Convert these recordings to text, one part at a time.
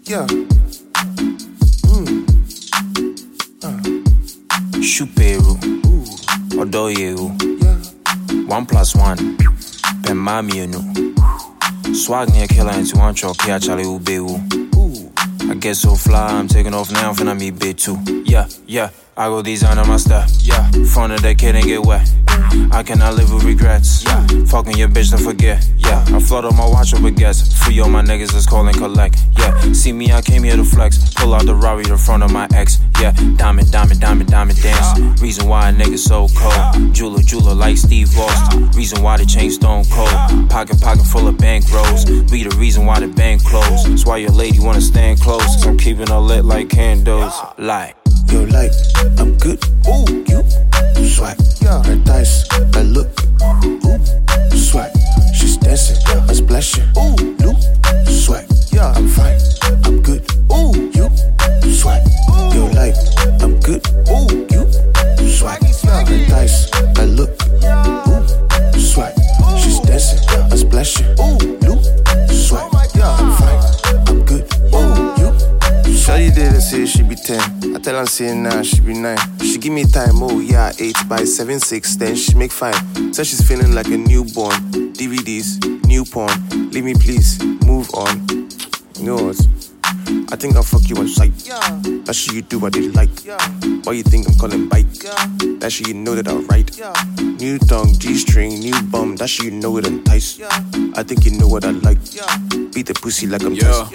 Yeah. Chuperu, Odoyeru, 1+1, Pemamienu. Swag near killer into one chalk, yeah, Charlie Ubeu. I get so fly, I'm taking off now, finna me bit too. Yeah, I go design on my stuff. Yeah, front of that kid and get wet. I cannot live with regrets. Yeah, fucking your bitch, don't forget. Yeah, I flood up my watch with baguettes. Free all my niggas, let's call and collect. Yeah, see me, I came here to flex. Pull out the Rari in front of my ex. Yeah, diamond dance. Reason why a nigga so cold. Jeweler like Steve Austin. Reason why the chain stone cold. Pocket full of bank rolls. Be the reason why the bank closed. That's why your lady wanna stand close. Cause I'm keeping her lit like candles. Like, yo, like, I'm good. Ooh, you swag. Her thighs, I look. Ooh, swag. She's dancing, I'm splashing. Ooh, new swag. I'm fine, I'm good. Ooh, you swag. Yo, like, I'm good. Ooh, you swag. Her thighs, I look. Ooh, swag. She's dancing, I'm splashing. Ooh, new swag. I'm fine, I'm good. Ooh, you. Shawty didn't say she be 10. I tell her say nah, she be 9. She give me time, oh yeah, 8 by 7, 6, then she make 5. So she's feeling like a newborn. DVDs, new porn. Leave me please, move on. You know what? I think I'll fuck you on sight. That shit you do, I did like. Why you think I'm calling bite? That shit you know that I write. New tongue, G-string, new bum. That shit you know it entice. I think you know what I like. Beat the pussy like I'm Tyson.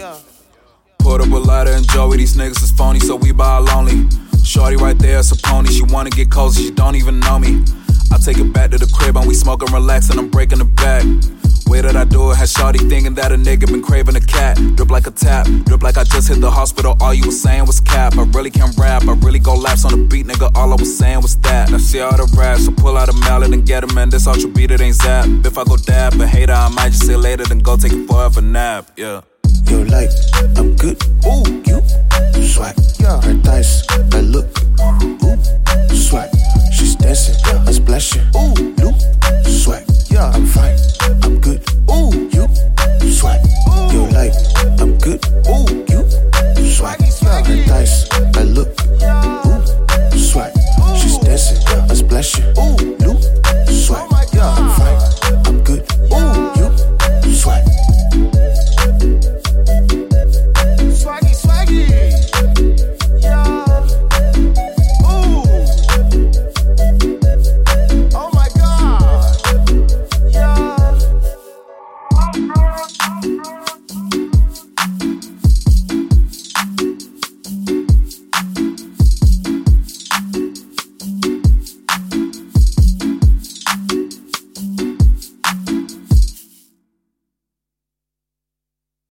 Put up a lighter and Joey, these niggas is phony, so we buy lonely. Shorty right there, it's a pony, she wanna get cozy, she don't even know me. I take it back to the crib and we smoke and relax and I'm breaking the back. Way that I do it, had Shorty thinking that a nigga been craving a cat. Drip like a tap, drip like I just hit the hospital, all you was saying was cap. I really can rap, I really go laps on the beat, nigga, all I was saying was that. I see all the raps, so pull out a mallet and get him, man, this ultra beat, it ain't zap. If I go dab a hater, I might just say later, then go take it forever nap, yeah. Yo, like, I'm good. Ooh, you swag. Her thighs, I look. Ooh, swag. She's dancing, I'm splashing. Ooh, new swag. I'm fine, I'm good. Ooh, you swag. Yo, like, I'm good. Ooh, you swag. Her thighs, I look. Ooh, swag. She's dancing, I'm splashing.